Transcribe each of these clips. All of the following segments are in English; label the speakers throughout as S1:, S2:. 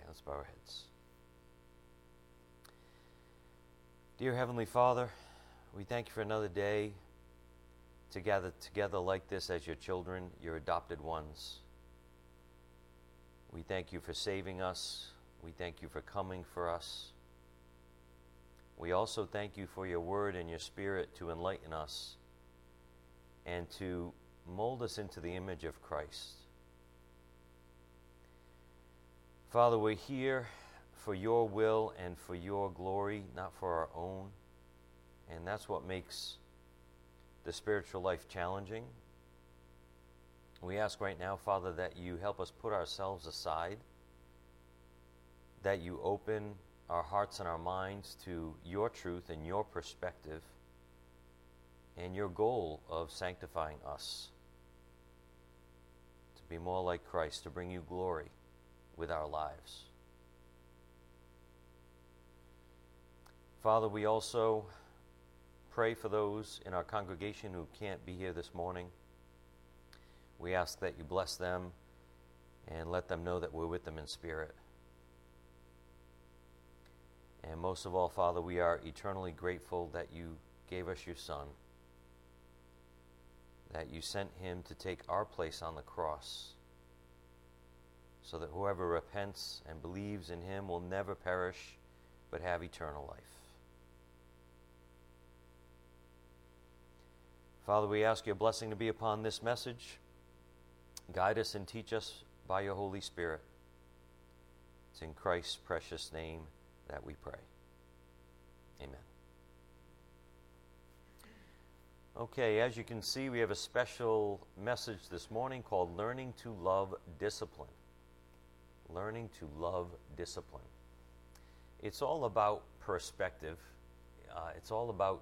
S1: Let's bow our heads. Dear Heavenly Father, we thank you for another day to gather together like this as your children, your adopted ones. We thank you for saving us. We thank you for coming for us. We also thank you for your word and your spirit to enlighten us and to mold us into the image of Christ. Father, we're here for your will and for your glory, not for our own. And that's what makes the spiritual life challenging. We ask right now, Father, that you help us put ourselves aside, that you open our hearts and our minds to your truth and your perspective and your goal of sanctifying us, to be more like Christ, to bring you glory with our lives. Father, we also pray for those in our congregation who can't be here this morning. We ask that you bless them and let them know that we're with them in spirit. And most of all, Father, we are eternally grateful that you gave us your Son, that you sent him to take our place on the cross, so that whoever repents and believes in him will never perish, but have eternal life. Father, we ask your blessing to be upon this message. Guide us and teach us by your Holy Spirit. It's in Christ's precious name that we pray. Amen. Okay, as you can see, we have a special message this morning called Learning to Love Discipline. Learning to love discipline. It's all about perspective. It's all about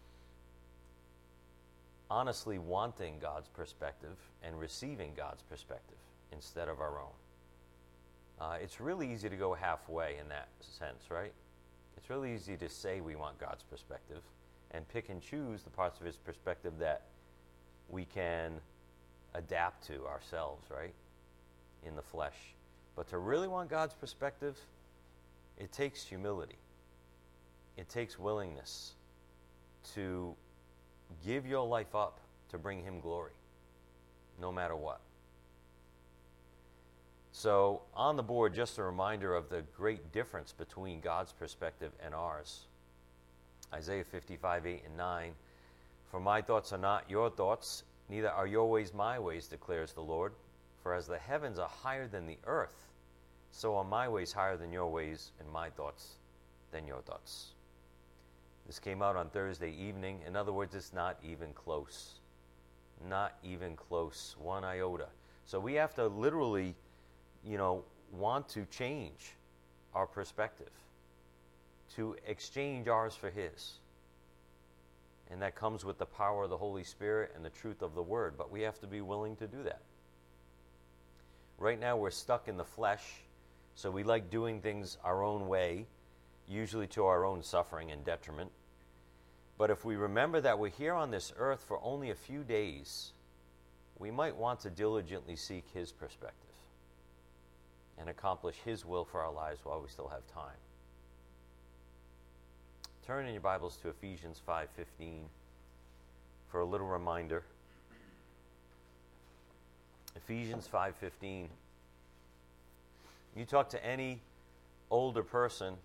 S1: honestly wanting God's perspective and receiving God's perspective instead of our own. It's really easy to go halfway in that sense, right? It's really easy to say we want God's perspective and pick and choose the parts of his perspective that we can adapt to ourselves, right? In the flesh. But to really want God's perspective, it takes humility. It takes willingness to give your life up to bring him glory, no matter what. So on the board, just a reminder of the great difference between God's perspective and ours. Isaiah 55, 8 and 9. For my thoughts are not your thoughts, neither are your ways my ways, declares the Lord. For as the heavens are higher than the earth, so are my ways higher than your ways, and my thoughts than your thoughts. This came out on Thursday evening. In other words, it's not even close. Not even close. One iota. So we have to literally, want to change our perspective, to exchange ours for his. And that comes with the power of the Holy Spirit and the truth of the Word. But we have to be willing to do that. Right now we're stuck in the flesh, so we like doing things our own way, usually to our own suffering and detriment. But if we remember that we're here on this earth for only a few days, we might want to diligently seek his perspective and accomplish his will for our lives while we still have time. Turn in your Bibles to Ephesians 5:15 for a little reminder. Ephesians 5:15. You talk to any older person,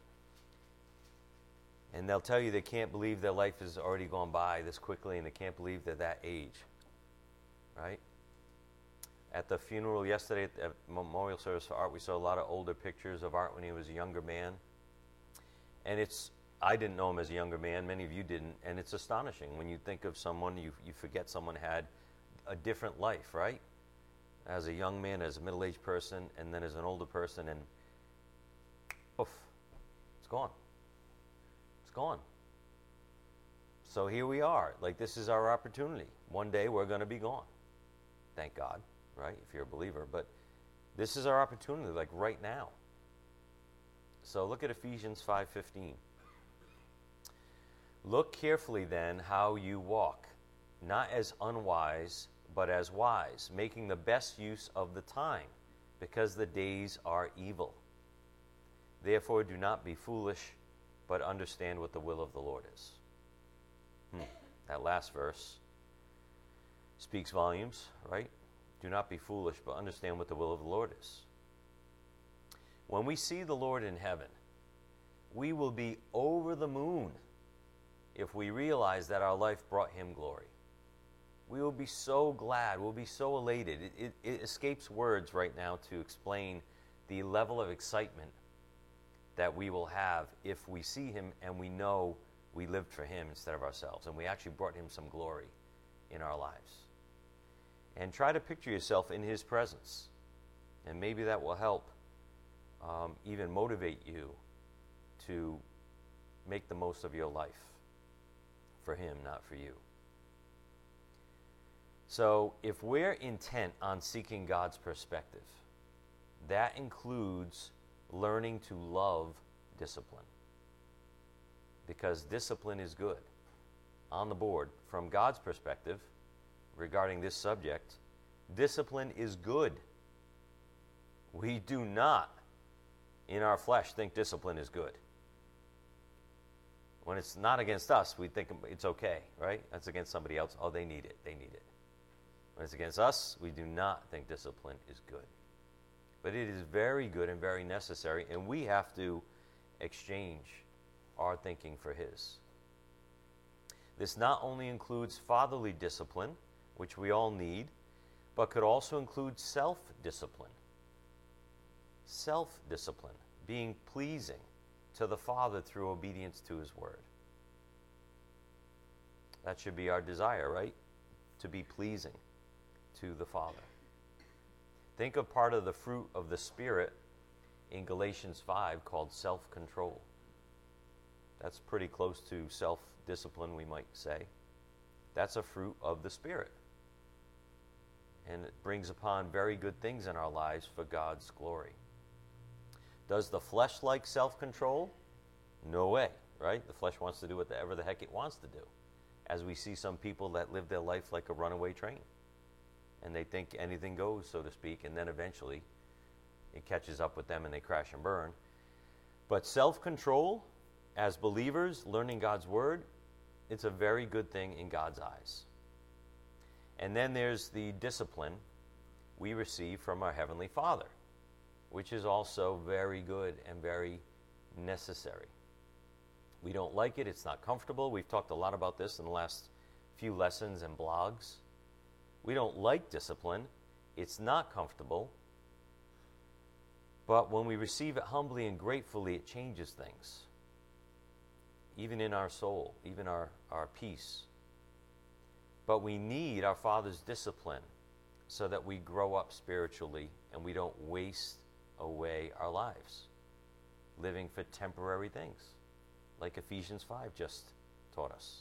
S1: and they'll tell you they can't believe their life has already gone by this quickly, and they can't believe they're that age, right? At the funeral yesterday at Memorial Service for Art, we saw a lot of older pictures of Art when he was a younger man. And I didn't know him as a younger man, many of you didn't, and it's astonishing. When you think of someone, you forget someone had a different life, right? As a young man, as a middle-aged person, and then as an older person, and poof, it's gone. It's gone. So here we are. Like, this is our opportunity. One day we're going to be gone. Thank God, right? If you're a believer. But this is our opportunity, like right now. So look at Ephesians 5:15. Look carefully then how you walk, not as unwise, but as wise, making the best use of the time, because the days are evil. Therefore, do not be foolish, but understand what the will of the Lord is. That last verse speaks volumes, right? Do not be foolish, but understand what the will of the Lord is. When we see the Lord in heaven, we will be over the moon if we realize that our life brought him glory. We will be so glad, we'll be so elated. It escapes words right now to explain the level of excitement that we will have if we see him and we know we lived for him instead of ourselves, and we actually brought him some glory in our lives. And try to picture yourself in his presence, and maybe that will help even motivate you to make the most of your life for him, not for you. So if we're intent on seeking God's perspective, that includes learning to love discipline. Because discipline is good. On the board, from God's perspective, regarding this subject, discipline is good. We do not, in our flesh, think discipline is good. When it's not against us, we think it's okay, right? That's against somebody else. Oh, they need it. They need it. When it's against us, we do not think discipline is good. But it is very good and very necessary, and we have to exchange our thinking for his. This not only includes fatherly discipline, which we all need, but could also include self-discipline. Self-discipline, being pleasing to the Father through obedience to his word. That should be our desire, right? To be pleasing to the Father. Think of part of the fruit of the Spirit in Galatians 5 called self-control. That's pretty close to self-discipline, we might say. That's a fruit of the Spirit. And it brings upon very good things in our lives for God's glory. Does the flesh like self-control? No way, right? The flesh wants to do whatever the heck it wants to do. As we see some people that live their life like a runaway train. And they think anything goes, so to speak, and then eventually it catches up with them and they crash and burn. But self-control, as believers, learning God's word, it's a very good thing in God's eyes. And then there's the discipline we receive from our Heavenly Father, which is also very good and very necessary. We don't like it. It's not comfortable. We've talked a lot about this in the last few lessons and blogs. We don't like discipline. It's not comfortable. But when we receive it humbly and gratefully, it changes things. Even in our soul, even our peace. But we need our Father's discipline so that we grow up spiritually and we don't waste away our lives living for temporary things, like Ephesians 5 just taught us.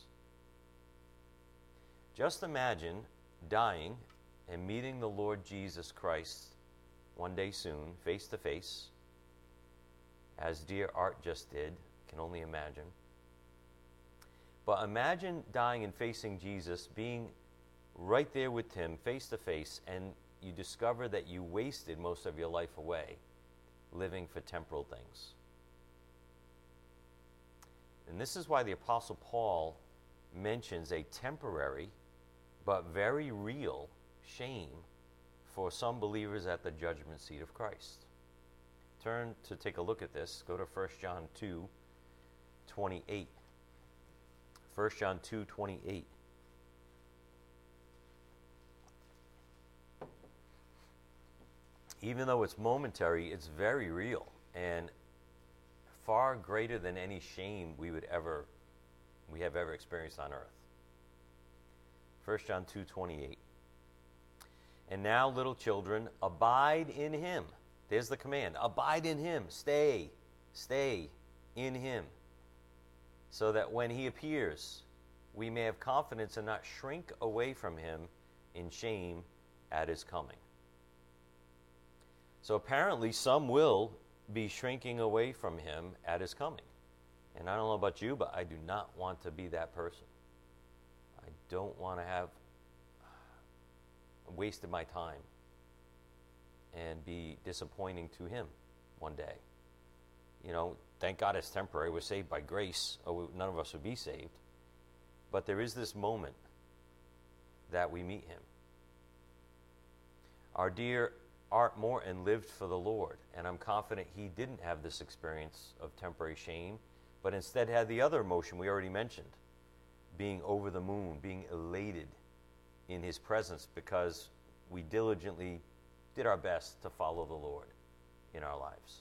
S1: Just imagine dying and meeting the Lord Jesus Christ one day soon, face to face, as dear Art just did. Can only imagine. But imagine dying and facing Jesus, being right there with him, face to face, and you discover that you wasted most of your life away living for temporal things. And this is why the Apostle Paul mentions a temporary but very real shame for some believers at the judgment seat of Christ. Turn to take a look at this. Go to 1 John 2:28. 1 John 2:28. Even though it's momentary, it's very real and far greater than any shame we have ever experienced on earth. 1 John 2:28. And now, little children, abide in him. There's the command. Abide in him. Stay in him. So that when he appears, we may have confidence and not shrink away from him in shame at his coming. So apparently some will be shrinking away from him at his coming. And I don't know about you, but I do not want to be that person. I don't want to have wasted my time and be disappointing to him one day. Thank God it's temporary. We're saved by grace, or none of us would be saved. But there is this moment that we meet him. Our dear Art Morton lived for the Lord, and I'm confident he didn't have this experience of temporary shame, but instead had the other emotion we already mentioned, being over the moon, being elated in his presence because we diligently did our best to follow the Lord in our lives.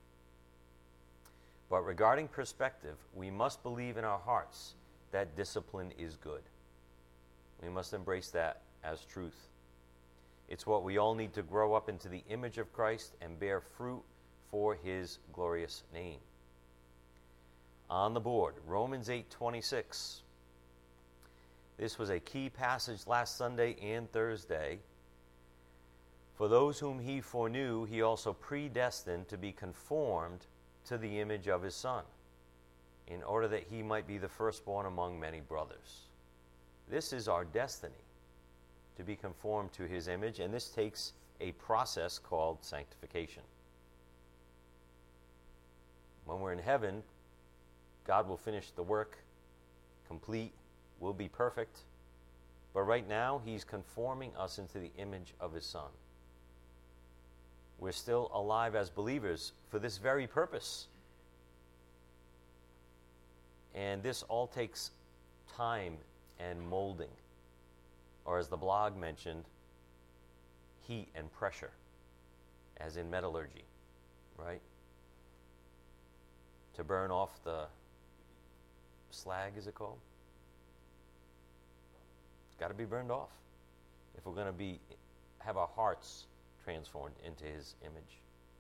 S1: But regarding perspective, we must believe in our hearts that discipline is good. We must embrace that as truth. It's what we all need to grow up into the image of Christ and bear fruit for his glorious name. On the board, Romans 8:26. This was a key passage last Sunday and Thursday. For those whom he foreknew, he also predestined to be conformed to the image of his Son, in order that he might be the firstborn among many brothers. This is our destiny, to be conformed to his image, and this takes a process called sanctification. When we're in heaven, God will finish the work, complete, will be perfect, but right now he's conforming us into the image of his Son. We're still alive as believers for this very purpose. And this all takes time and molding, or as the blog mentioned, heat and pressure, as in metallurgy, right? To burn off the slag, is it called? It's got to be burned off if we're going to have our hearts transformed into his image.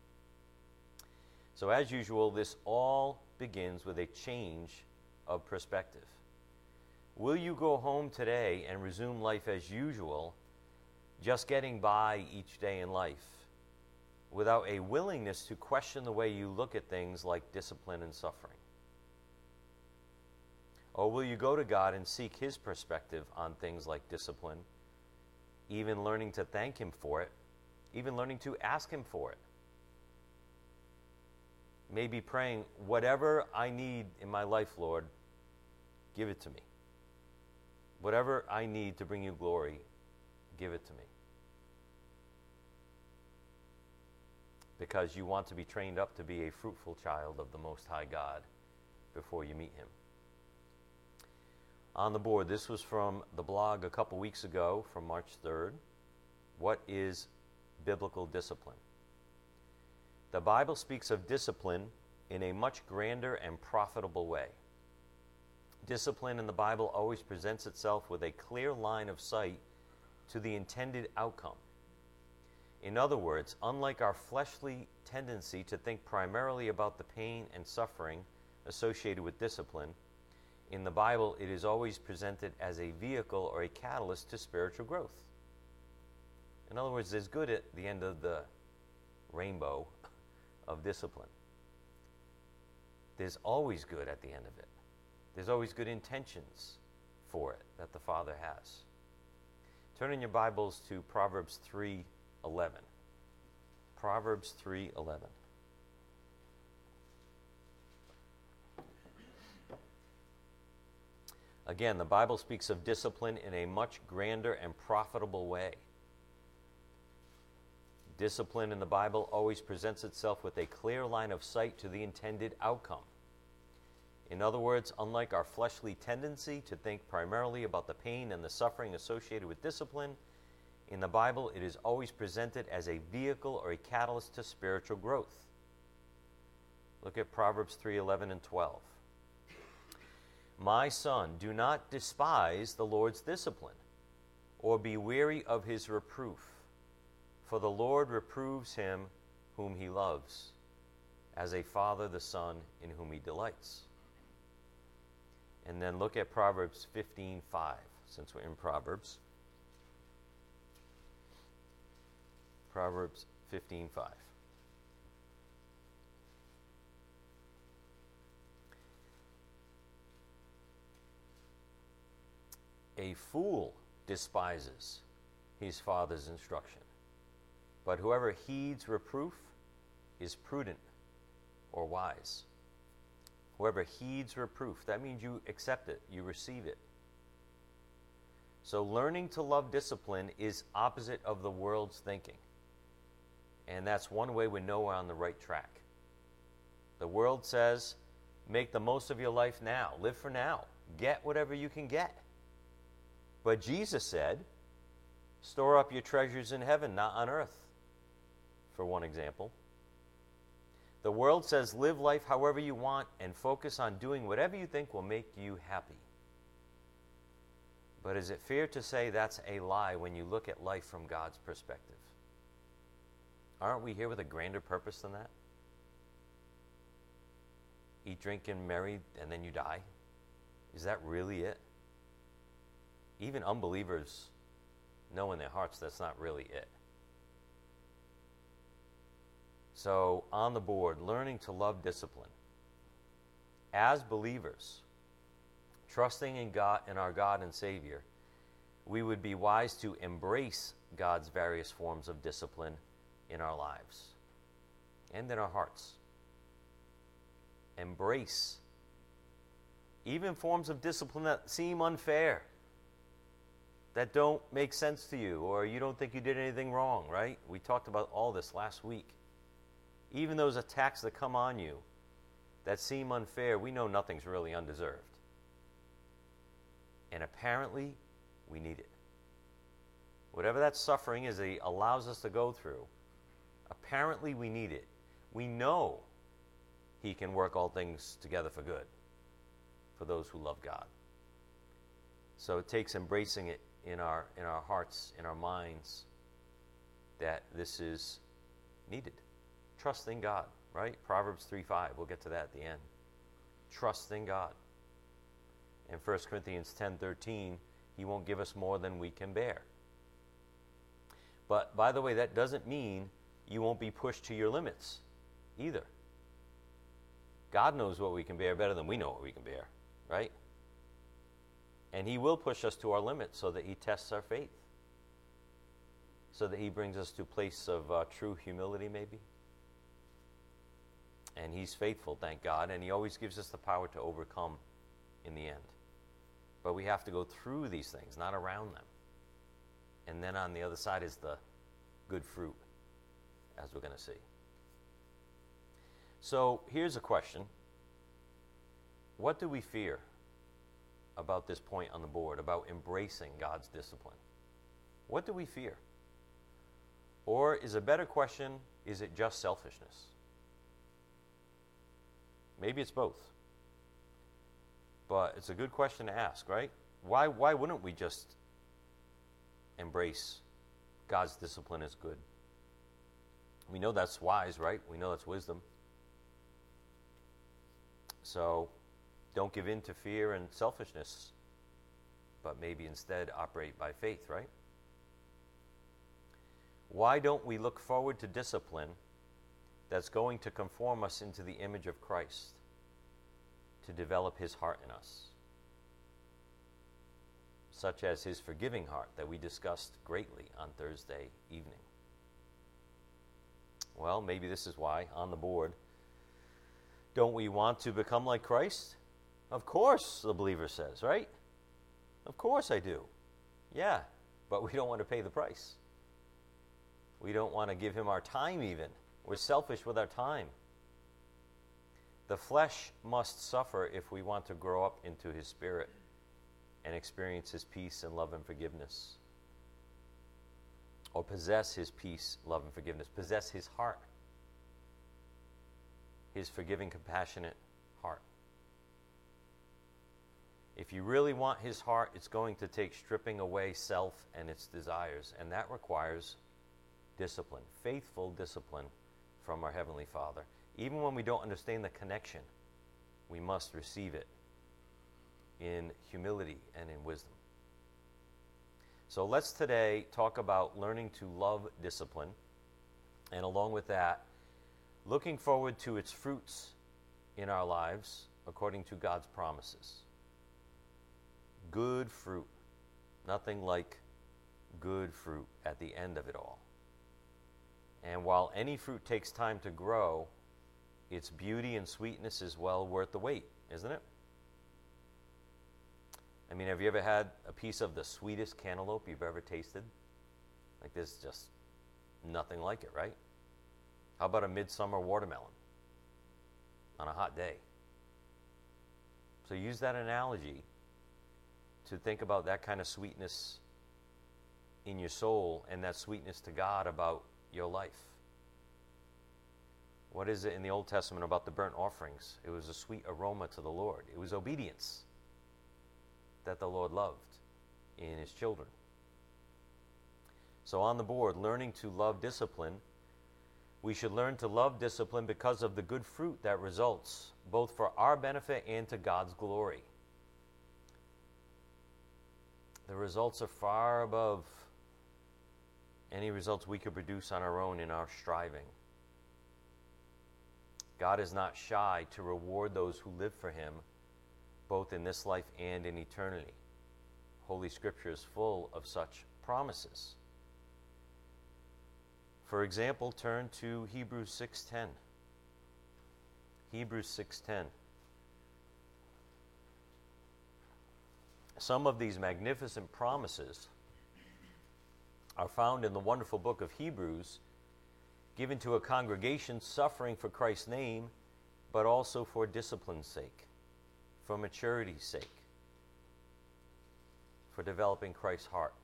S1: So as usual, this all begins with a change of perspective. Will you go home today and resume life as usual, just getting by each day in life, without a willingness to question the way you look at things like discipline and suffering? Or will you go to God and seek his perspective on things like discipline, even learning to thank him for it, even learning to ask him for it? Maybe praying, whatever I need in my life, Lord, give it to me. Whatever I need to bring you glory, give it to me. Because you want to be trained up to be a fruitful child of the Most High God before you meet him. On the board, this was from the blog a couple weeks ago, from March 3rd. What is biblical discipline? The Bible speaks of discipline in a much grander and profitable way. Discipline in the Bible always presents itself with a clear line of sight to the intended outcome. In other words, unlike our fleshly tendency to think primarily about the pain and suffering associated with discipline, in the Bible it is always presented as a vehicle or a catalyst to spiritual growth. In other words, there's good at the end of the rainbow of discipline. There's always good at the end of it. There's always good intentions for it that the Father has. Turn in your Bibles to Proverbs 3:11. Proverbs 3:11. Again, the Bible speaks of discipline in a much grander and profitable way. Discipline in the Bible always presents itself with a clear line of sight to the intended outcome. In other words, unlike our fleshly tendency to think primarily about the pain and the suffering associated with discipline, in the Bible it is always presented as a vehicle or a catalyst to spiritual growth. Look at Proverbs 3:11 and 12. My son, do not despise the Lord's discipline, or be weary of his reproof. For the Lord reproves him whom he loves, as a father the son in whom he delights. And then look at Proverbs 15:5, since we're in Proverbs. Proverbs 15:5. A fool despises his father's instruction, but whoever heeds reproof is prudent or wise. Whoever heeds reproof, that means you accept it, you receive it. So learning to love discipline is opposite of the world's thinking. And that's one way we know we're on the right track. The world says, make the most of your life now. Live for now. Get whatever you can get. But Jesus said, store up your treasures in heaven, not on earth, for one example. The world says, live life however you want and focus on doing whatever you think will make you happy. But is it fair to say that's a lie when you look at life from God's perspective? Aren't we here with a grander purpose than that? Eat, drink, and marry, and then you die? Is that really it? Even unbelievers know in their hearts that's not really it. So, on the board, learning to love discipline. As believers, trusting in God and our God and Savior, we would be wise to embrace God's various forms of discipline in our lives and in our hearts. Embrace even forms of discipline that seem unfair, that don't make sense to you, or you don't think you did anything wrong, right? We talked about all this last week. Even those attacks that come on you that seem unfair, we know nothing's really undeserved. And apparently, we need it. Whatever that suffering is that He allows us to go through, apparently we need it. We know He can work all things together for good for those who love God. So it takes embracing it in our hearts, in our minds, that this is needed. Trusting God, right? Proverbs 3:5. We'll get to that at the end. Trusting God. In 1 Corinthians 10:13, He won't give us more than we can bear. But, by the way, that doesn't mean you won't be pushed to your limits either. God knows what we can bear better than we know what we can bear, right? And He will push us to our limits so that He tests our faith, so that He brings us to a place of true humility, maybe. And He's faithful, thank God, and He always gives us the power to overcome in the end. But we have to go through these things, not around them. And then on the other side is the good fruit, as we're going to see. So here's a question. What do we fear about this point on the board, about embracing God's discipline? What do we fear? Or is a better question, is it just selfishness? Maybe it's both. But it's a good question to ask, right? Why wouldn't we just embrace God's discipline as good? We know that's wise, right? We know that's wisdom. So don't give in to fear and selfishness, but maybe instead operate by faith, right? Why don't we look forward to discipline that's going to conform us into the image of Christ, to develop His heart in us, such as His forgiving heart that we discussed greatly on Thursday evening? Well, maybe this is why, on the board, don't we want to become like Christ? Of course, the believer says, right? Of course I do. Yeah, but we don't want to pay the price. We don't want to give Him our time even. We're selfish with our time. The flesh must suffer if we want to grow up into His Spirit and experience His peace and love and forgiveness. Or possess His peace, love, and forgiveness. Possess His heart. His forgiving, compassionate heart. If you really want His heart, it's going to take stripping away self and its desires, and that requires discipline, faithful discipline from our Heavenly Father. Even when we don't understand the connection, we must receive it in humility and in wisdom. So let's today talk about learning to love discipline, and along with that, looking forward to its fruits in our lives according to God's promises. Good fruit. Nothing like good fruit at the end of it all. And while any fruit takes time to grow, its beauty and sweetness is well worth the wait, isn't it? I mean, have you ever had a piece of the sweetest cantaloupe you've ever tasted? Like, there's just nothing like it, right? How about a midsummer watermelon on a hot day? So use that analogy to think about that kind of sweetness in your soul and that sweetness to God about your life. What is it in the Old Testament about the burnt offerings? It was a sweet aroma to the Lord. It was obedience that the Lord loved in his children. So on the board, learning to love discipline. We should learn to love discipline because of the good fruit that results, both for our benefit and to God's glory. The results are far above any results we could produce on our own in our striving. God is not shy to reward those who live for him, both in this life and in eternity. Holy Scripture is full of such promises. For example, turn to Hebrews 6:10. Hebrews 6:10. Some of these magnificent promises are found in the wonderful book of Hebrews, given to a congregation suffering for Christ's name, but also for discipline's sake, for maturity's sake, for developing Christ's heart.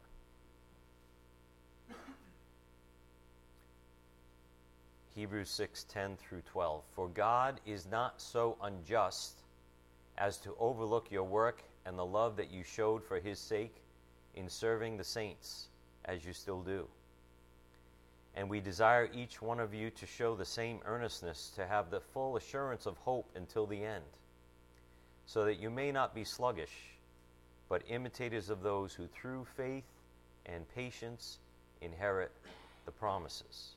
S1: Hebrews 6:10 through 12. For God is not so unjust as to overlook your work and the love that you showed for his sake in serving the saints, as you still do. And we desire each one of you to show the same earnestness, to have the full assurance of hope until the end, so that you may not be sluggish, but imitators of those who through faith and patience inherit the promises.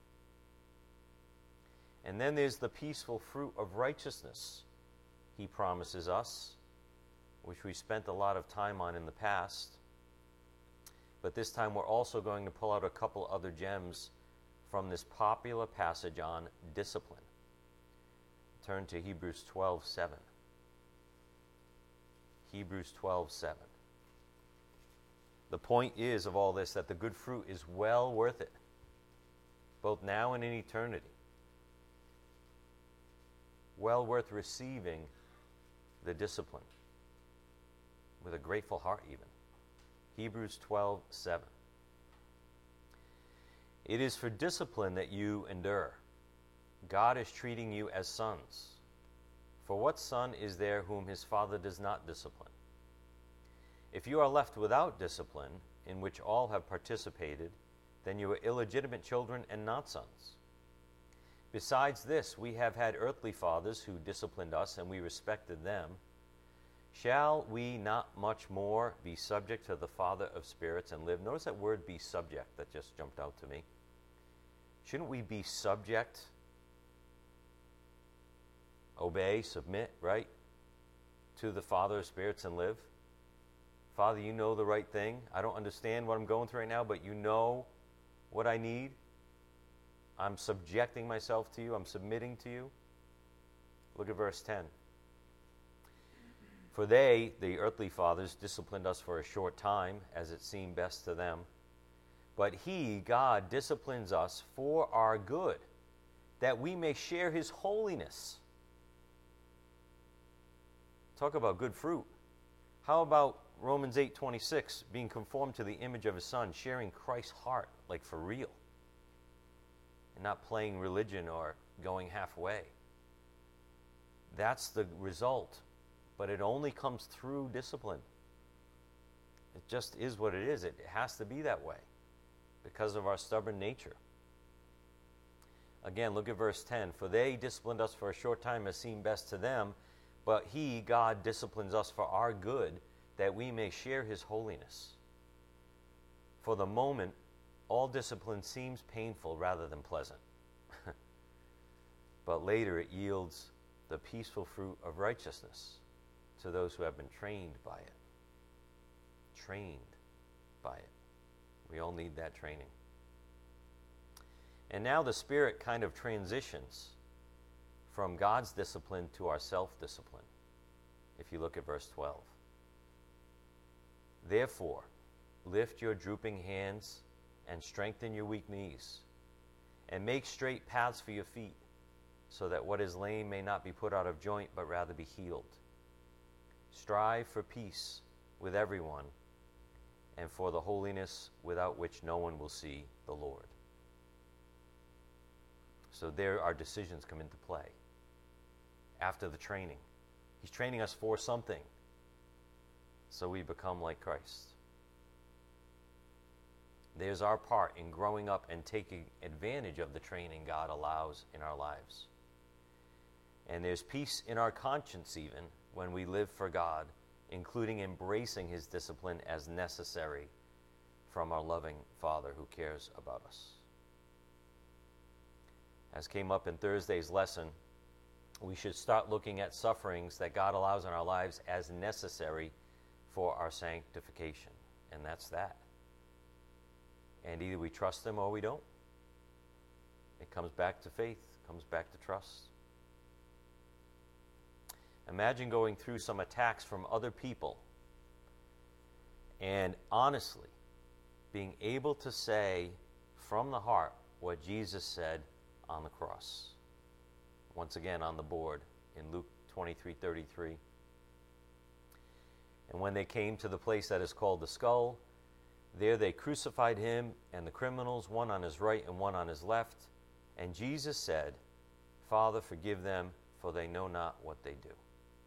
S1: And then there's the peaceful fruit of righteousness he promises us, which we spent a lot of time on in the past. But this time we're also going to pull out a couple other gems from this popular passage on discipline. Turn to Hebrews 12:7. Hebrews 12:7. The point is of all this that the good fruit is well worth it, both now and in eternity. Well worth receiving the discipline with a grateful heart even. Hebrews 12:7. It is for discipline that you endure. God is treating you as sons. For what son is there whom his father does not discipline? If you are left without discipline, in which all have participated, then you are illegitimate children and not sons. Besides this, we have had earthly fathers who disciplined us, and we respected them. Shall we not much more be subject to the Father of spirits and live? Notice that word, be subject, that just jumped out to me. Shouldn't we be subject, obey, submit, right, to the Father of spirits and live? Father, you know the right thing. I don't understand what I'm going through right now, but you know what I need. I'm subjecting myself to you. I'm submitting to you. Look at verse 10. For they, the earthly fathers, disciplined us for a short time, as it seemed best to them. But he, God, disciplines us for our good, that we may share his holiness. Talk about good fruit. How about Romans 8:26, being conformed to the image of his Son, sharing Christ's heart, like for real, and not playing religion or going halfway? That's the result. But it only comes through discipline. It just is what it is. It has to be that way because of our stubborn nature. Again, look at verse 10. For they disciplined us for a short time as seemed best to them, but he, God, disciplines us for our good, that we may share his holiness. For the moment, all discipline seems painful rather than pleasant. But later it yields the peaceful fruit of righteousness to those who have been trained by it. Trained by it. We all need that training. And now the Spirit kind of transitions from God's discipline to our self-discipline, if you look at verse 12. Therefore, lift your drooping hands and strengthen your weak knees, and make straight paths for your feet, so that what is lame may not be put out of joint, but rather be healed. Strive for peace with everyone, and for the holiness without which no one will see the Lord. So there our decisions come into play after the training. He's training us for something, so we become like Christ. There's our part in growing up and taking advantage of the training God allows in our lives. And there's peace in our conscience even when we live for God, including embracing his discipline as necessary from our loving Father who cares about us. As came up in Thursday's lesson, we should start looking at sufferings that God allows in our lives as necessary for our sanctification. And that's that. And either we trust him or we don't. It comes back to faith, it comes back to trust. Imagine going through some attacks from other people and honestly being able to say from the heart what Jesus said on the cross. Once again on the board in Luke 23:33. And when they came to the place that is called the skull, there they crucified him and the criminals, one on his right and one on his left. And Jesus said, Father, forgive them, for they know not what they do.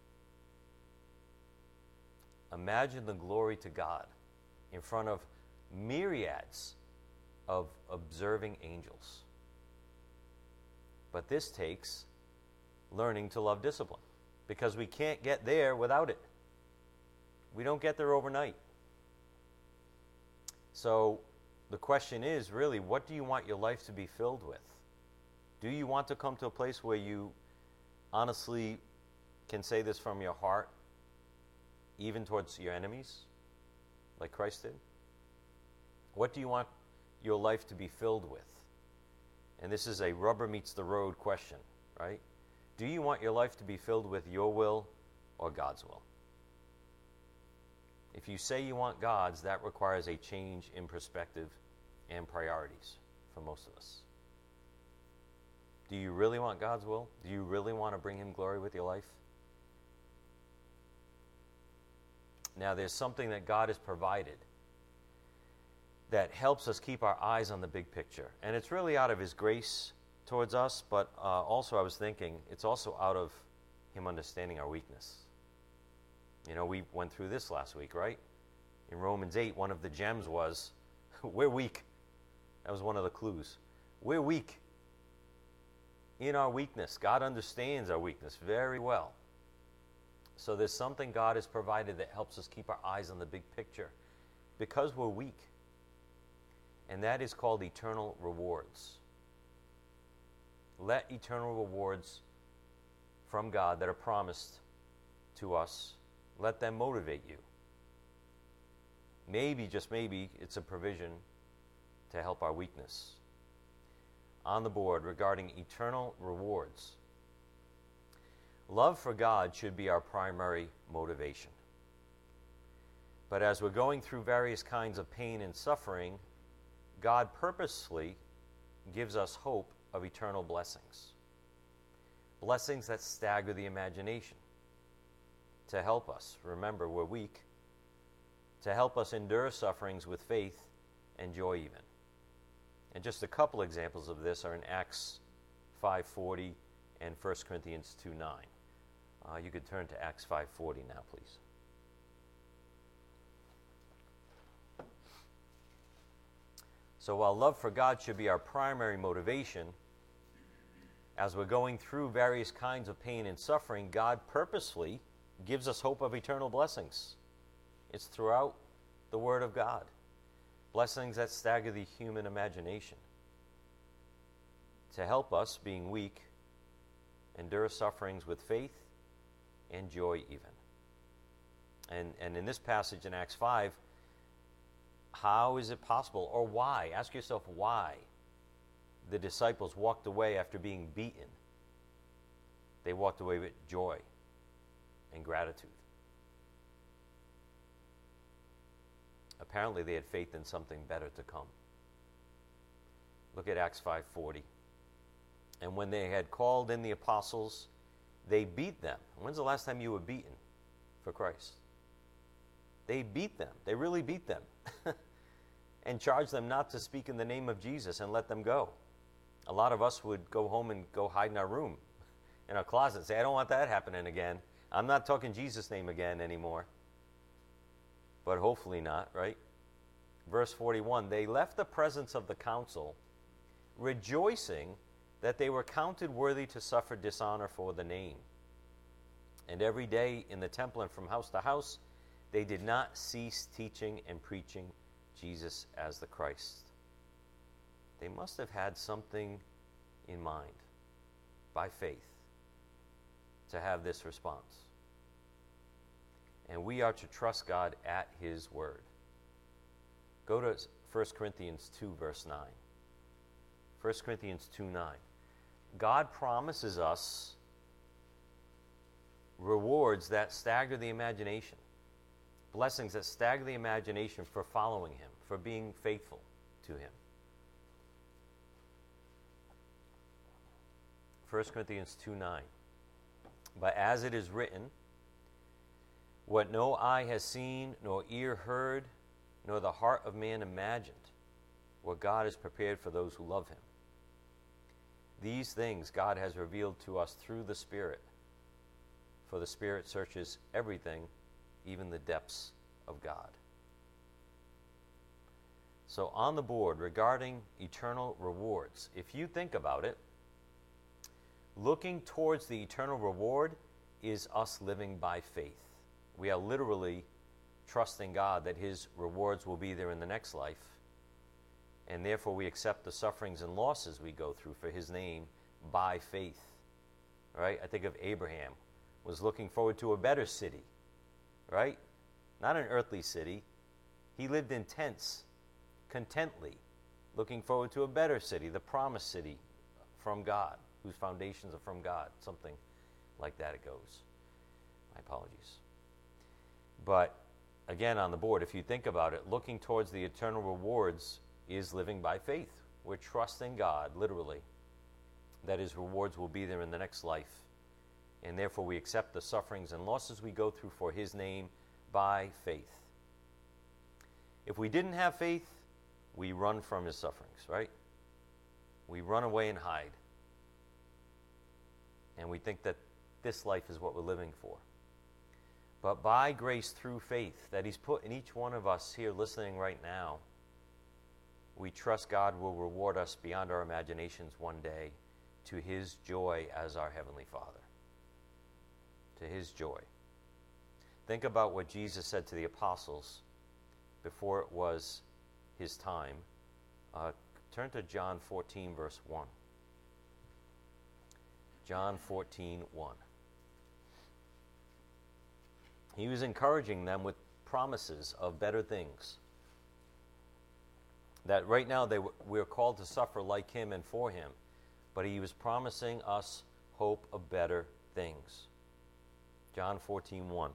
S1: Imagine the glory to God in front of myriads of observing angels. But this takes learning to love discipline, because we can't get there without it. We don't get there overnight. So the question is really, what do you want your life to be filled with? Do you want to come to a place where you honestly can say this from your heart, even towards your enemies, like Christ did? What do you want your life to be filled with? And this is a rubber meets the road question, right? Do you want your life to be filled with your will or God's will? If you say you want God's, that requires a change in perspective and priorities for most of us. Do you really want God's will? Do you really want to bring him glory with your life? Now, there's something that God has provided that helps us keep our eyes on the big picture. And it's really out of his grace towards us, but also I was thinking it's also out of him understanding our weakness. You know, we went through this last week, right? In Romans 8, one of the gems was, we're weak. That was one of the clues. We're weak. In our weakness, God understands our weakness very well. So there's something God has provided that helps us keep our eyes on the big picture because we're weak. And that is called eternal rewards. Let eternal rewards from God that are promised to us, let them motivate you. Maybe, just maybe, it's a provision to help our weakness. On the board regarding eternal rewards. Love for God should be our primary motivation. But as we're going through various kinds of pain and suffering, God purposely gives us hope of eternal blessings. Blessings that stagger the imagination. To help us, remember we're weak, to help us endure sufferings with faith and joy even. And just a couple examples of this are in Acts 5:40 and 1 Corinthians 2:9. You could turn to Acts 5:40 now, please. So while love for God should be our primary motivation, as we're going through various kinds of pain and suffering, God purposefully gives us hope of eternal blessings. It's throughout the Word of God. Blessings that stagger the human imagination. To help us, being weak, endure sufferings with faith and joy even. And in this passage in Acts 5, how is it possible, or why? Ask yourself why the disciples walked away after being beaten They walked away with joy and gratitude. Apparently they had faith in something better to come. Look at Acts 5:40. And when they had called in the apostles, they beat them. When's the last time you were beaten for Christ? They beat them. They really beat them. And charged them not to speak in the name of Jesus and let them go. A lot of us would go home and go hide in our room, in our closet, and say, I don't want that happening again. I'm not talking Jesus' name again anymore. But hopefully not, right? Verse 41, they left the presence of the council, rejoicing that they were counted worthy to suffer dishonor for the name. And every day in the temple and from house to house, they did not cease teaching and preaching Jesus as the Christ. They must have had something in mind, by faith, to have this response. And we are to trust God at His word. Go to 1 Corinthians 2, verse 9. 1 Corinthians 2:9. God promises us rewards that stagger the imagination, blessings that stagger the imagination for following Him, for being faithful to Him. 1 Corinthians 2:9. But as it is written, what no eye has seen, nor ear heard, nor the heart of man imagined, what God has prepared for those who love Him. These things God has revealed to us through the Spirit, for the Spirit searches everything, even the depths of God. So on the board, regarding eternal rewards, if you think about it, looking towards the eternal reward is us living by faith. We are literally trusting God that His rewards will be there in the next life, and therefore we accept the sufferings and losses we go through for His name by faith. Right? I think of Abraham was looking forward to a better city, right? Not an earthly city. He lived in tents, contently, looking forward to a better city, the promised city from God, whose foundations are from God. Something like that it goes. My apologies. But again, on the board, if you think about it, looking towards the eternal rewards is living by faith. We're trusting God, literally, that His rewards will be there in the next life. And therefore we accept the sufferings and losses we go through for His name by faith. If we didn't have faith, we run from His sufferings, right? We run away and hide. And we think that this life is what we're living for. But by grace through faith that He's put in each one of us here listening right now, we trust God will reward us beyond our imaginations one day to His joy as our Heavenly Father. To His joy. Think about what Jesus said to the apostles before it was His time. Turn to John 14, verse 1. John 14:1. He was encouraging them with promises of better things. That right now we're called to suffer like Him and for Him, but He was promising us hope of better things. John 14:1.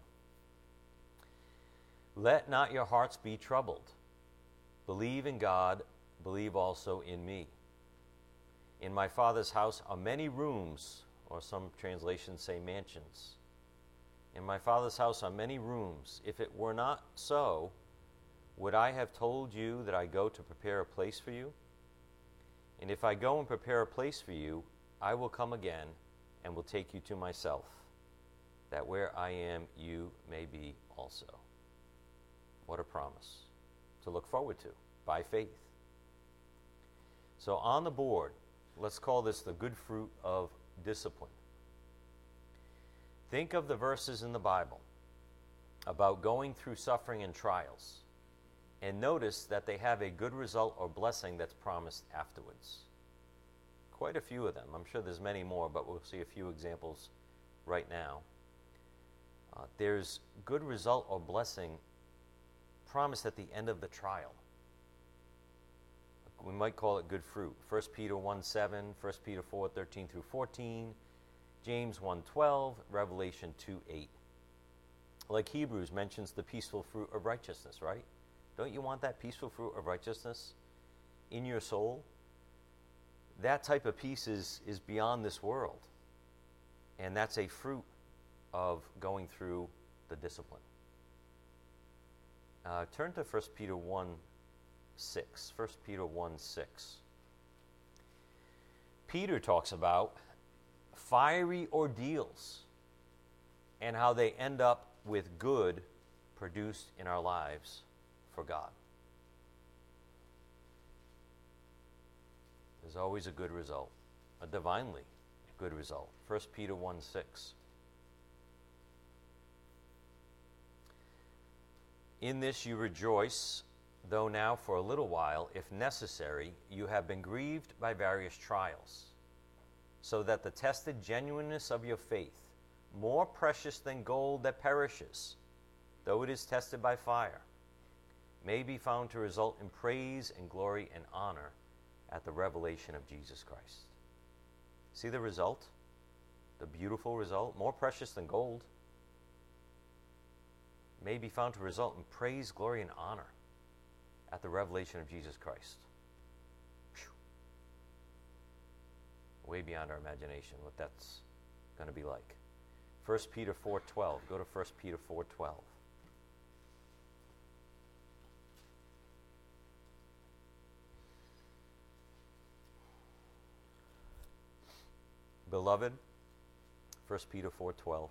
S1: Let not your hearts be troubled. Believe in God, believe also in me. In my Father's house are many rooms, or some translations say mansions. In my Father's house are many rooms. If it were not so, would I have told you that I go to prepare a place for you? And if I go and prepare a place for you, I will come again and will take you to myself, that where I am, you may be also. What a promise to look forward to by faith. So on the board, let's call this the good fruit of discipline. Think of the verses in the Bible about going through suffering and trials, and notice that they have a good result or blessing that's promised afterwards. Quite a few of them. I'm sure there's many more, but we'll see a few examples right now. There's good result or blessing promised at the end of the trial. We might call it good fruit. 1 Peter 1:7, 1 Peter 4:13 through 14, James 1:12, Revelation 2:8. Like Hebrews mentions the peaceful fruit of righteousness, right? Don't you want that peaceful fruit of righteousness in your soul? That type of peace is beyond this world. And that's a fruit of going through the discipline. Turn to 1 Peter 1:6. 1 Peter 1:6. Peter talks about fiery ordeals and how they end up with good produced in our lives for God. There's always a good result, a divinely good result. 1 Peter 1:6. In this you rejoice, though now for a little while, if necessary, you have been grieved by various trials, so that the tested genuineness of your faith, more precious than gold that perishes, though it is tested by fire, may be found to result in praise and glory and honor at the revelation of Jesus Christ. See the result? The beautiful result, more precious than gold, may be found to result in praise, glory, and honor at the revelation of Jesus Christ. Whew. Way beyond our imagination what that's going to be like. 1 Peter 4:12. Go to 1 Peter 4:12. Beloved, 1 Peter 4:12.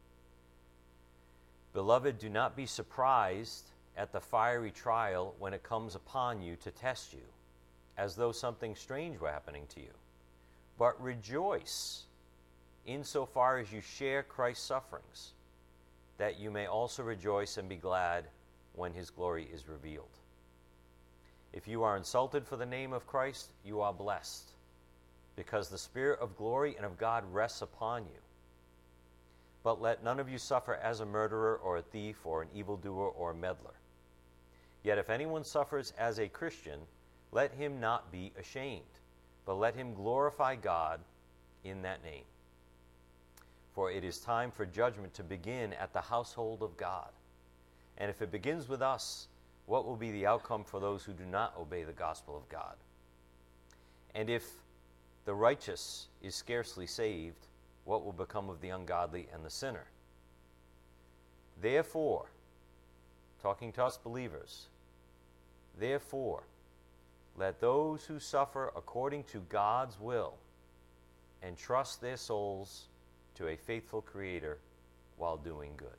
S1: Beloved, do not be surprised at the fiery trial when it comes upon you to test you, as though something strange were happening to you. But rejoice insofar as you share Christ's sufferings, that you may also rejoice and be glad when his glory is revealed. If you are insulted for the name of Christ, you are blessed, because the Spirit of glory and of God rests upon you. But let none of you suffer as a murderer or a thief or an evildoer or a meddler. Yet if anyone suffers as a Christian, let him not be ashamed, but let him glorify God in that name. For it is time for judgment to begin at the household of God. And if it begins with us, what will be the outcome for those who do not obey the gospel of God? And if the righteous is scarcely saved, what will become of the ungodly and the sinner? Therefore, talking to us believers, therefore, let those who suffer according to God's will entrust their souls to a faithful Creator while doing good.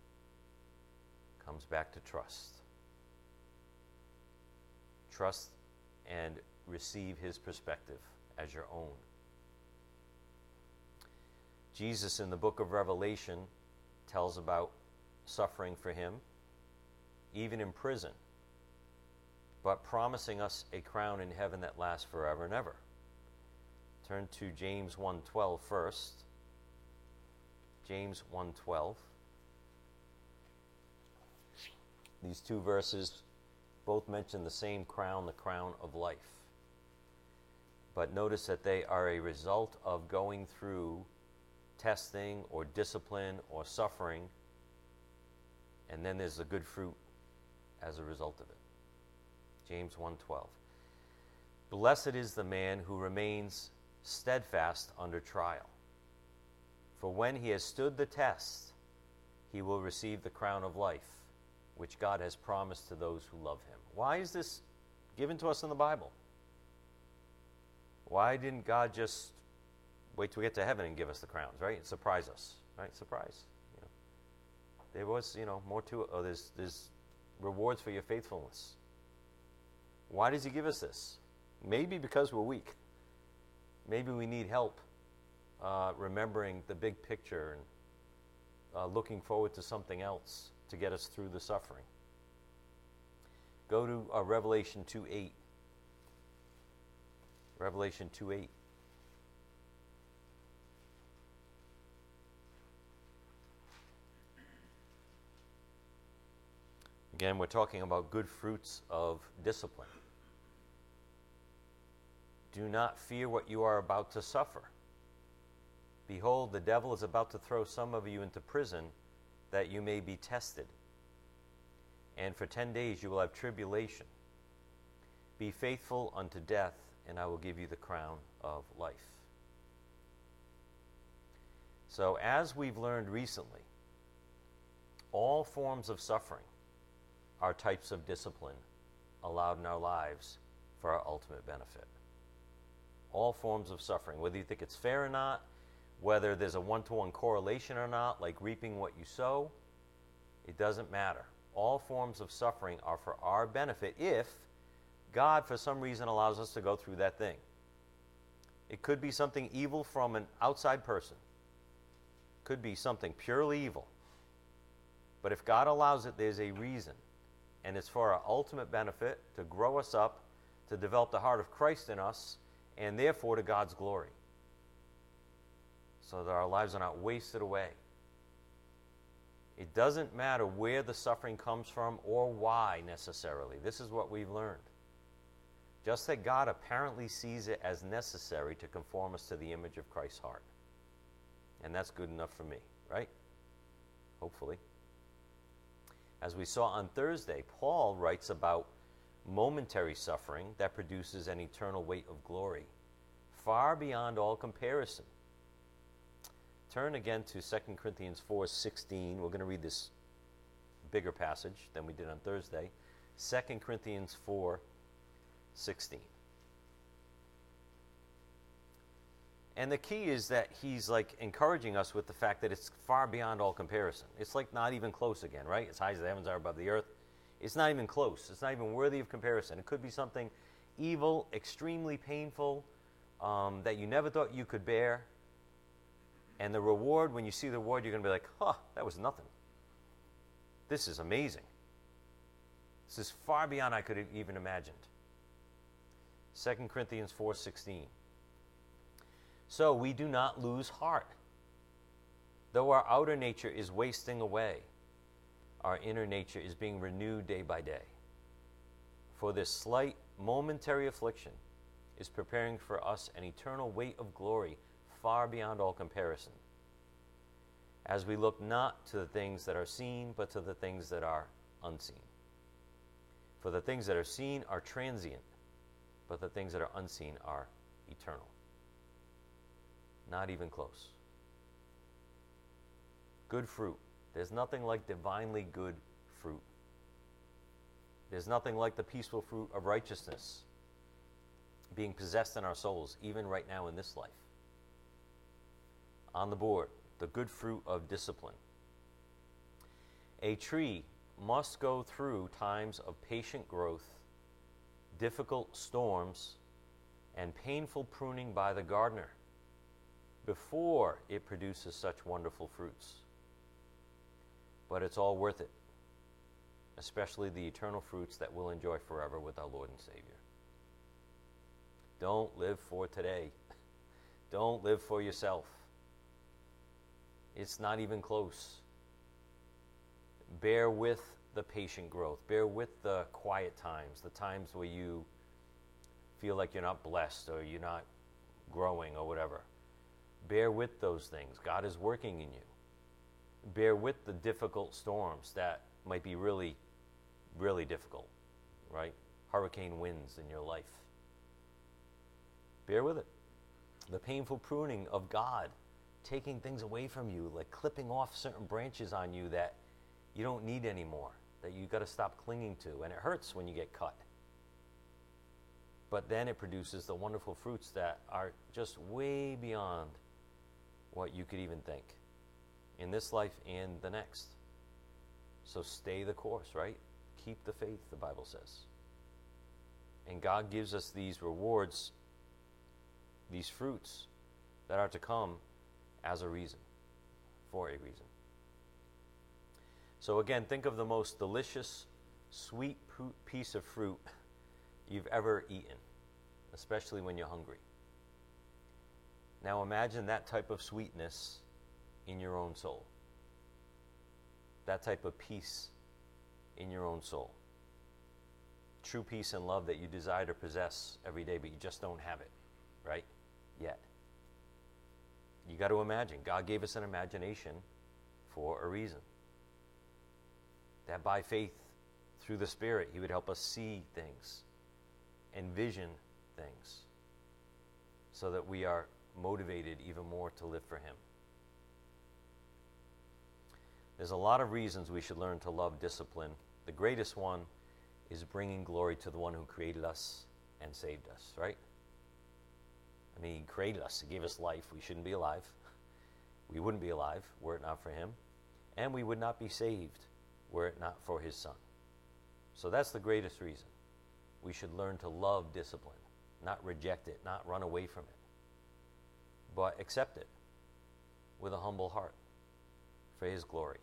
S1: Comes back to trust. Trust and receive his perspective as your own. Jesus in the book of Revelation tells about suffering for him, even in prison, but promising us a crown in heaven that lasts forever and ever. Turn to James 1:12 first. James 1:12. These two verses both mention the same crown, the crown of life. But notice that they are a result of going through testing or discipline or suffering, and then there's the good fruit as a result of it. James 1:12. Blessed is the man who remains steadfast under trial, for when he has stood the test, he will receive the crown of life, which God has promised to those who love him. Why is this given to us in the Bible? Why didn't God just wait till we get to heaven and give us the crowns, right? And surprise us, right? Surprise. You know. There was, more to it. Oh, there's rewards for your faithfulness. Why does he give us this? Maybe because we're weak. Maybe we need help remembering the big picture and looking forward to something else to get us through the suffering. Go to Revelation 2:8. Revelation 2:8. Again, we're talking about good fruits of discipline. Do not fear what you are about to suffer. Behold, the devil is about to throw some of you into prison, that you may be tested. And for 10 days you will have tribulation. Be faithful unto death, and I will give you the crown of life. So, as we've learned recently, all forms of suffering are types of discipline allowed in our lives for our ultimate benefit. All forms of suffering, whether you think it's fair or not, whether there's a one-to-one correlation or not, like reaping what you sow, it doesn't matter. All forms of suffering are for our benefit if God, for some reason, allows us to go through that thing. It could be something evil from an outside person. Could be something purely evil. But if God allows it, there's a reason. And it's for our ultimate benefit, to grow us up, to develop the heart of Christ in us, and therefore to God's glory, so that our lives are not wasted away. It doesn't matter where the suffering comes from or why necessarily. This is what we've learned. Just that God apparently sees it as necessary to conform us to the image of Christ's heart. And that's good enough for me, right? Hopefully. As we saw on Thursday, Paul writes about momentary suffering that produces an eternal weight of glory, far beyond all comparison. Turn again to 2 Corinthians 4:16. We're going to read this bigger passage than we did on Thursday. 2 Corinthians 4:16. And the key is that he's like encouraging us with the fact that it's far beyond all comparison. It's like not even close again, right? As high as the heavens are above the earth. It's not even close. It's not even worthy of comparison. It could be something evil, extremely painful, that you never thought you could bear. And the reward, when you see the reward, you're going to be like, that was nothing. This is amazing. This is far beyond I could have even imagined. 2 Corinthians 4:16. So we do not lose heart. Though our outer nature is wasting away, our inner nature is being renewed day by day. For this slight momentary affliction is preparing for us an eternal weight of glory far beyond all comparison, as we look not to the things that are seen, but to the things that are unseen. For the things that are seen are transient, but the things that are unseen are eternal. Not even close. Good fruit. There's nothing like divinely good fruit. There's nothing like the peaceful fruit of righteousness being possessed in our souls, even right now in this life. On the board, the good fruit of discipline. A tree must go through times of patient growth, difficult storms, and painful pruning by the gardener before it produces such wonderful fruits. But it's all worth it, especially the eternal fruits that we'll enjoy forever with our Lord and Savior. Don't live for today. Don't live for yourself. It's not even close. Bear with the patient growth. Bear with the quiet times, the times where you feel like you're not blessed or you're not growing or whatever. Bear with those things. God is working in you. Bear with the difficult storms that might be really, really difficult, right? Hurricane winds in your life. Bear with it. The painful pruning of God, taking things away from you, like clipping off certain branches on you that you don't need anymore, that you got to stop clinging to. And it hurts when you get cut. But then it produces the wonderful fruits that are just way beyond what you could even think in this life and the next. So stay the course, right? Keep the faith, the Bible says. And God gives us these rewards, these fruits that are to come as a reason, for a reason. So again, think of the most delicious, sweet piece of fruit you've ever eaten, especially when you're hungry. Now imagine that type of sweetness in your own soul. That type of peace in your own soul. True peace and love that you desire to possess every day, but you just don't have it, right? Yet. You got to imagine, God gave us an imagination for a reason. That by faith, through the Spirit, He would help us see things, envision things, so that we are motivated even more to live for Him. There's a lot of reasons we should learn to love discipline. The greatest one is bringing glory to the one who created us and saved us, right? I mean, He created us. He gave us life. We shouldn't be alive. We wouldn't be alive were it not for Him. And we would not be saved were it not for His Son. So that's the greatest reason. We should learn to love discipline, not reject it, not run away from it, but accept it with a humble heart for His glory.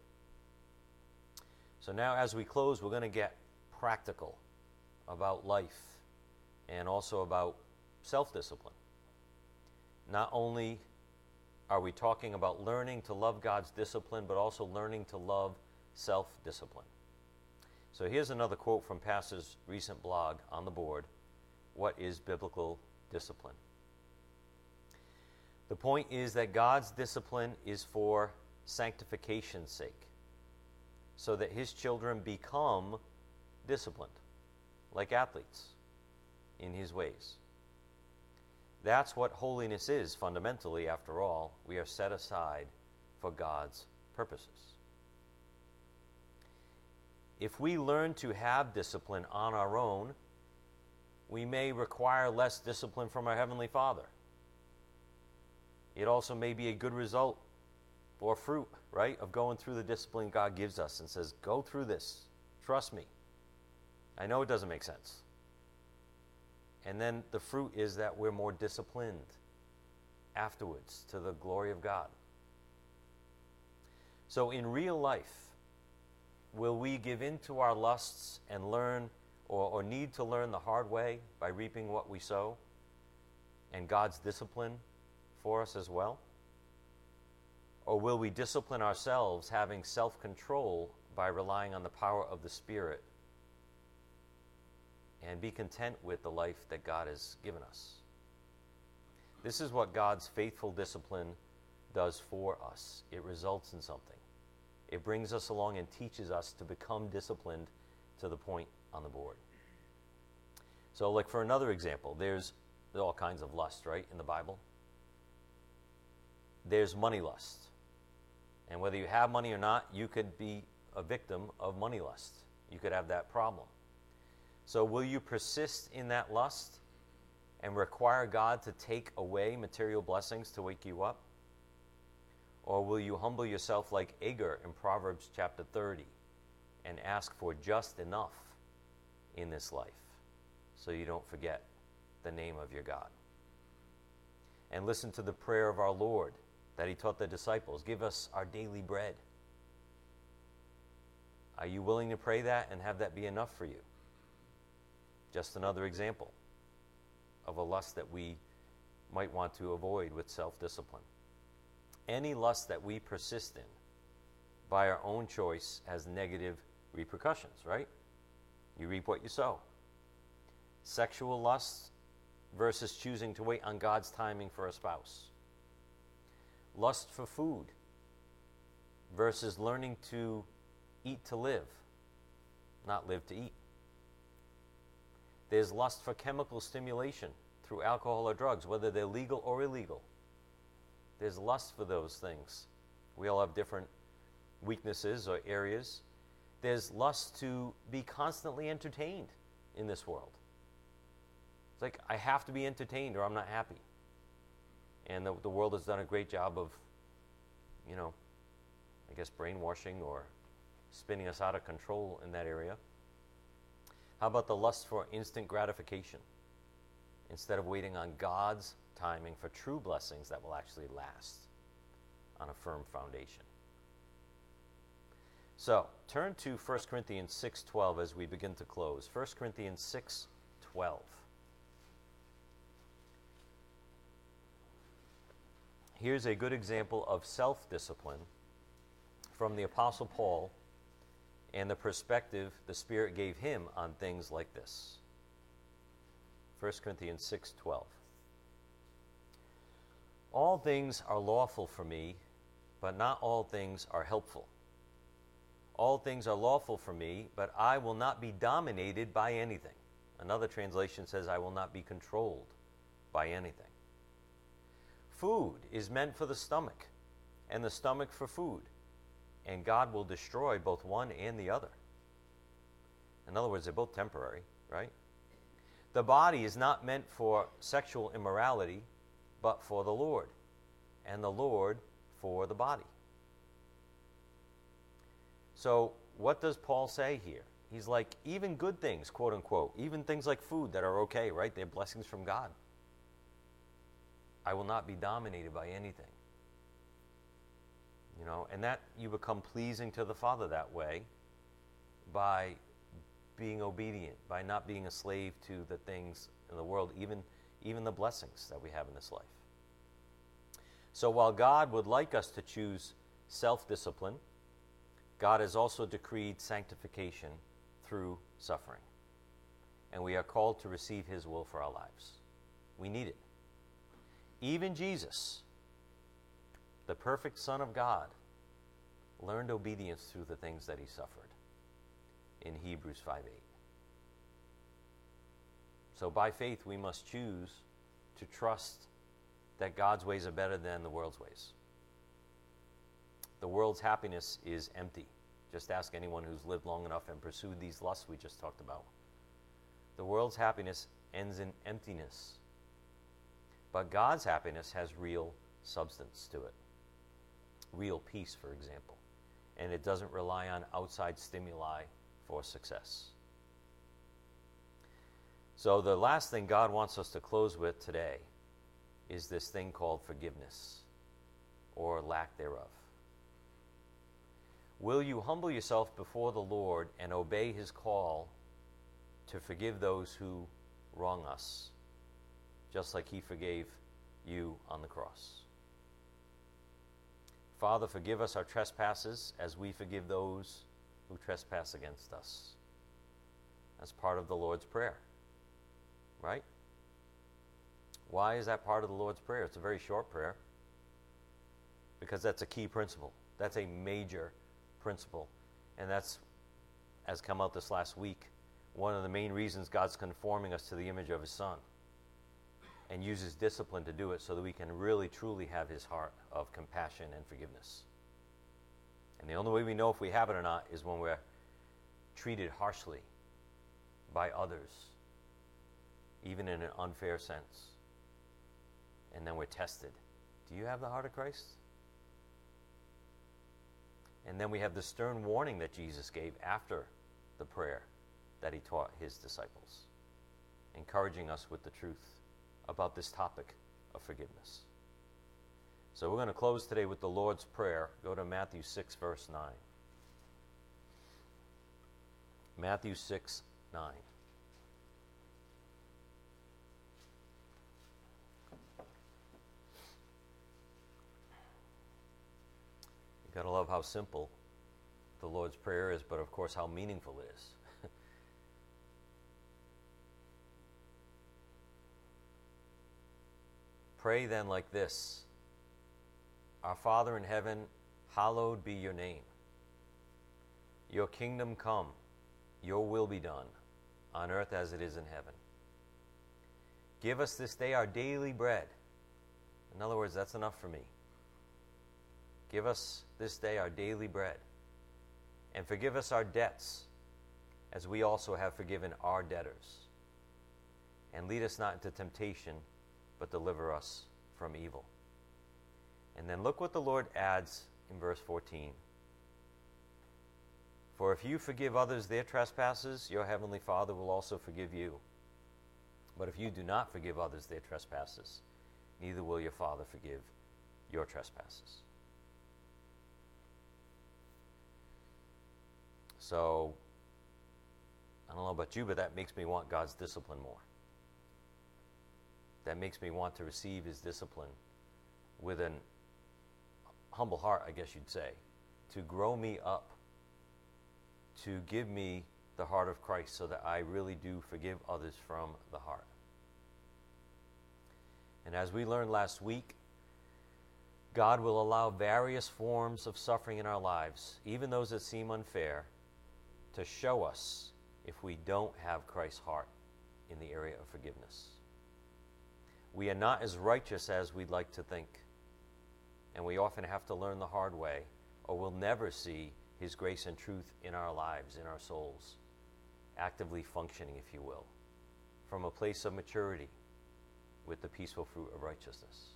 S1: So now as we close, we're going to get practical about life and also about self-discipline. Not only are we talking about learning to love God's discipline, but also learning to love self-discipline. So here's another quote from Pastor's recent blog on the board. What is biblical discipline? The point is that God's discipline is for sanctification's sake, so that His children become disciplined, like athletes, in His ways. That's what holiness is, fundamentally, after all. We are set aside for God's purposes. If we learn to have discipline on our own, we may require less discipline from our Heavenly Father. It also may be a good result or fruit, right, of going through the discipline God gives us and says, go through this, trust me. I know it doesn't make sense. And then the fruit is that we're more disciplined afterwards to the glory of God. So in real life, will we give in to our lusts and learn or need to learn the hard way by reaping what we sow and God's discipline for us as well? Or will we discipline ourselves, having self-control by relying on the power of the Spirit and be content with the life that God has given us? This is what God's faithful discipline does for us. It results in something. It brings us along and teaches us to become disciplined to the point on the board. So like for another example, there's all kinds of lust, right, in the Bible. There's money lust. And whether you have money or not, you could be a victim of money lust. You could have that problem. So will you persist in that lust and require God to take away material blessings to wake you up? Or will you humble yourself like Agar in Proverbs chapter 30 and ask for just enough in this life so you don't forget the name of your God? And listen to the prayer of our Lord that He taught the disciples. Give us our daily bread. Are you willing to pray that and have that be enough for you? Just another example of a lust that we might want to avoid with self-discipline. Any lust that we persist in by our own choice has negative repercussions, right? You reap what you sow. Sexual lust versus choosing to wait on God's timing for a spouse. Lust for food versus learning to eat to live, not live to eat. There's lust for chemical stimulation through alcohol or drugs, whether they're legal or illegal. There's lust for those things. We all have different weaknesses or areas. There's lust to be constantly entertained in this world. It's like, I have to be entertained or I'm not happy. And the world has done a great job of, I guess brainwashing or spinning us out of control in that area. How about the lust for instant gratification instead of waiting on God's timing for true blessings that will actually last on a firm foundation? So turn to 1 Corinthians 6:12 as we begin to close. 1 Corinthians 6:12. Here's a good example of self-discipline from the Apostle Paul and the perspective the Spirit gave him on things like this. 1 Corinthians 6:12. All things are lawful for me, but not all things are helpful. All things are lawful for me, but I will not be dominated by anything. Another translation says, I will not be controlled by anything. Food is meant for the stomach, and the stomach for food, and God will destroy both one and the other. In other words, they're both temporary, right? The body is not meant for sexual immorality, but for the Lord, and the Lord for the body. So what does Paul say here? He's like, even good things, quote unquote, even things like food that are okay, right? They're blessings from God. I will not be dominated by anything. You know, and that you become pleasing to the Father that way by being obedient, by not being a slave to the things in the world, even the blessings that we have in this life. So while God would like us to choose self-discipline, God has also decreed sanctification through suffering. And we are called to receive His will for our lives. We need it. Even Jesus, the perfect Son of God, learned obedience through the things that He suffered in Hebrews 5:8. So by faith, we must choose to trust that God's ways are better than the world's ways. The world's happiness is empty. Just ask anyone who's lived long enough and pursued these lusts we just talked about. The world's happiness ends in emptiness. But God's happiness has real substance to it. Real peace, for example. And it doesn't rely on outside stimuli for success. So the last thing God wants us to close with today is this thing called forgiveness, or lack thereof. Will you humble yourself before the Lord and obey His call to forgive those who wrong us, just like He forgave you on the cross? Father, forgive us our trespasses as we forgive those who trespass against us. That's part of the Lord's Prayer, right? Why is that part of the Lord's Prayer? It's a very short prayer because that's a key principle. That's a major principle. And that's, as come out this last week, one of the main reasons God's conforming us to the image of His Son, and uses discipline to do it so that we can really truly have His heart of compassion and forgiveness. And the only way we know if we have it or not is when we're treated harshly by others, even in an unfair sense. And then we're tested. Do you have the heart of Christ? And then we have the stern warning that Jesus gave after the prayer that He taught His disciples, encouraging us with the truth about this topic of forgiveness. So we're going to close today with the Lord's Prayer. Go to Matthew 6, verse 9. Matthew 6, 9. You got to love how simple the Lord's Prayer is, but of course how meaningful it is. Pray then like this: Our Father in heaven, hallowed be your name. Your kingdom come, your will be done, on earth as it is in heaven. Give us this day our daily bread. In other words, that's enough for me. Give us this day our daily bread. And forgive us our debts, as we also have forgiven our debtors. And lead us not into temptation, but deliver us from evil. And then look what the Lord adds in verse 14. For if you forgive others their trespasses, your heavenly Father will also forgive you. But if you do not forgive others their trespasses, neither will your Father forgive your trespasses. So, I don't know about you, but that makes me want God's discipline more. That makes me want to receive His discipline with an humble heart, I guess you'd say, to grow me up, to give me the heart of Christ so that I really do forgive others from the heart. And as we learned last week, God will allow various forms of suffering in our lives, even those that seem unfair, to show us if we don't have Christ's heart in the area of forgiveness. We are not as righteous as we'd like to think, and we often have to learn the hard way, or we'll never see His grace and truth in our lives, in our souls, actively functioning, if you will, from a place of maturity with the peaceful fruit of righteousness.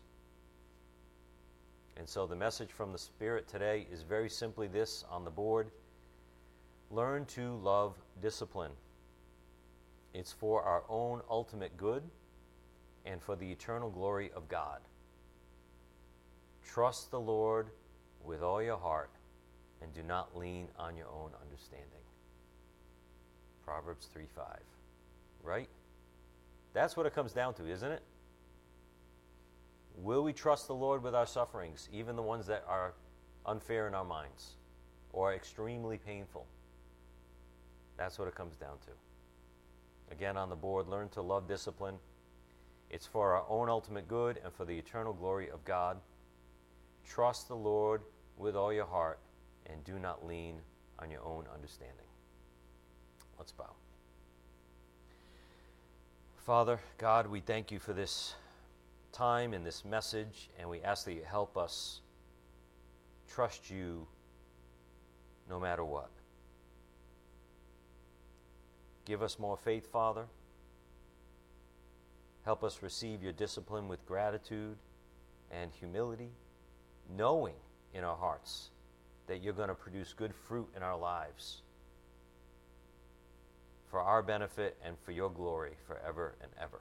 S1: And so the message from the Spirit today is very simply this on the board: learn to love discipline. It's for our own ultimate good and for the eternal glory of God. Trust the Lord with all your heart and do not lean on your own understanding. Proverbs 3:5. Right? That's what it comes down to, isn't it? Will we trust the Lord with our sufferings, even the ones that are unfair in our minds or extremely painful? That's what it comes down to. Again, on the board, learn to love discipline. It's for our own ultimate good and for the eternal glory of God. Trust the Lord with all your heart and do not lean on your own understanding. Let's bow. Father, God, we thank you for this time and this message, and we ask that you help us trust you no matter what. Give us more faith, Father. Help us receive your discipline with gratitude and humility, knowing in our hearts that you're going to produce good fruit in our lives for our benefit and for your glory forever and ever.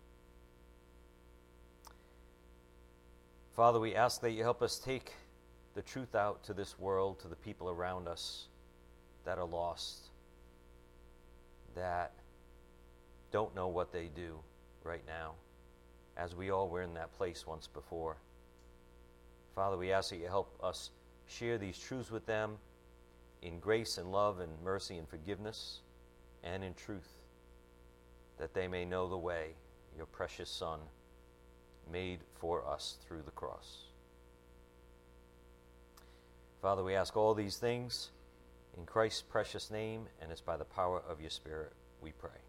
S1: Father, we ask that you help us take the truth out to this world, to the people around us that are lost, that don't know what they do right now, as we all were in that place once before. Father, we ask that you help us share these truths with them in grace and love and mercy and forgiveness and in truth, that they may know the way your precious Son made for us through the cross. Father, we ask all these things in Christ's precious name, and it's by the power of your Spirit we pray.